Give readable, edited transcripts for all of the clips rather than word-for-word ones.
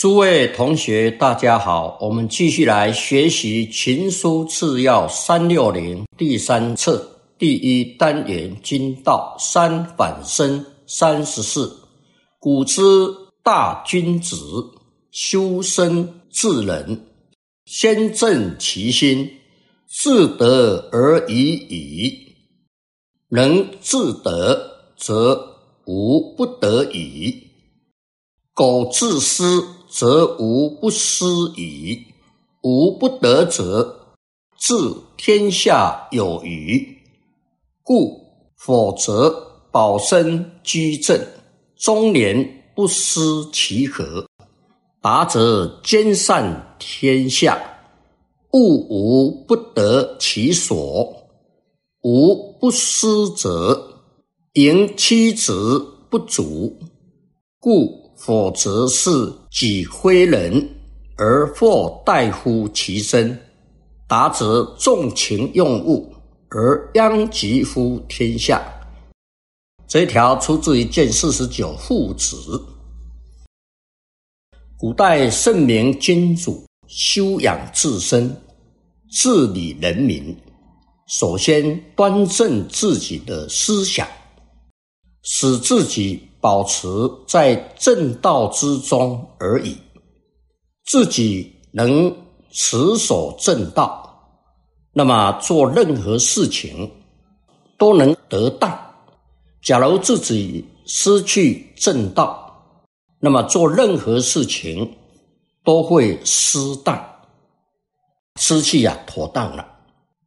诸位同学大家好，我们继续来学习群书治要360第3册第1单元经道三反身34。古之大君子，修身治人，先正其心，自得而已矣。能自得，则无不得矣；苟自失，则无不失矣。无不得者，治天下有余。故否则保身居正，中年不失其和。达则兼善天下，物无不得其所。无不失者，盈妻子不足。故否则是己非人，而或怠乎其身。达则重情用物，而殃及乎天下。这一条出自于卷49父子。古代圣明君主修养自身，治理人民，首先端正自己的思想，使自己保持在正道之中而已。自己能持守正道，那么做任何事情都能得当。假如自己失去正道，那么做任何事情都会失当，失去妥当了。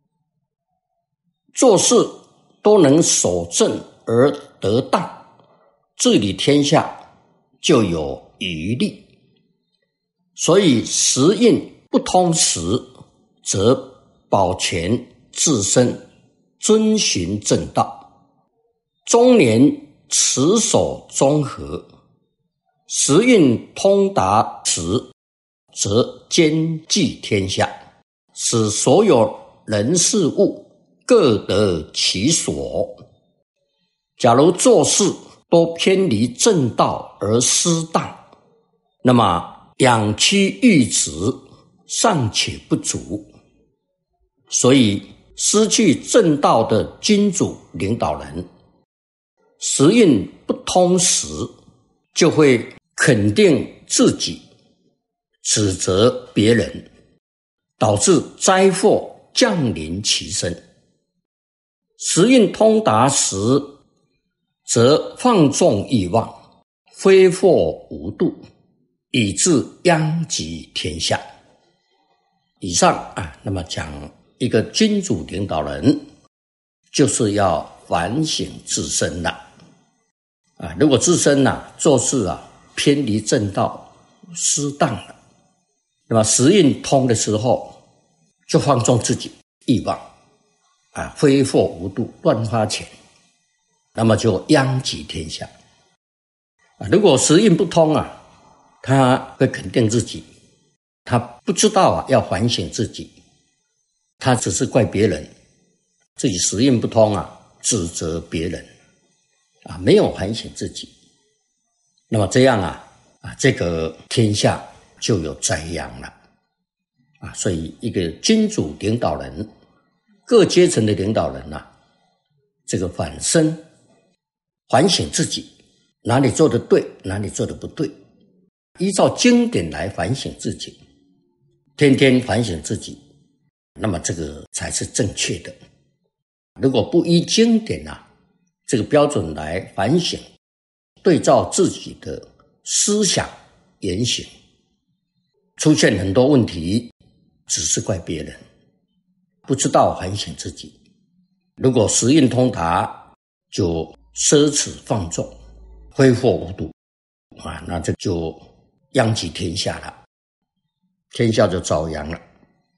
做事都能守正而得当，治理天下就有余力。所以时运不通时，则保全自身，遵循正道。中年持守中和，时运通达时，则兼济天下，使所有人事物各得其所。假如做事都偏离正道而失当，那么养妻育子尚且不足。所以失去正道的君主领导人，时运不通时，就会肯定自己，指责别人，导致灾祸降临其身。时运通达时，则放纵欲望，挥霍无度，以致殃及天下。以上那么讲一个君主领导人就是要反省自身了。如果自身做事偏离正道，失当了，那么时运通的时候就放纵自己欲望，挥霍无度，乱花钱，那么就殃及天下。如果时运不通他会肯定自己，他不知道要反省自己，他只是怪别人，自己时运不通指责别人没有反省自己。那么这样这个天下就有灾殃了所以一个君主领导人，各阶层的领导人这个反身反省自己，哪里做得对，哪里做得不对，依照经典来反省自己，天天反省自己，那么这个才是正确的。如果不依经典这个标准来反省，对照自己的思想言行，出现很多问题，只是怪别人，不知道反省自己。如果时运通达，就奢侈放纵，挥霍无度那这就殃及天下了，天下就遭殃了。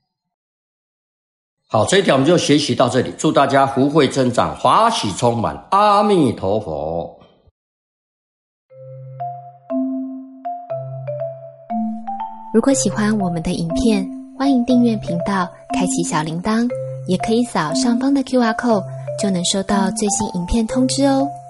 好，这一条我们就学习到这里，祝大家福慧增长，法喜充满，阿弥陀佛。 如果喜欢我们的影片，欢迎订阅频道，开启小铃铛，也可以扫上方的 QR code，就能收到最新影片通知哦。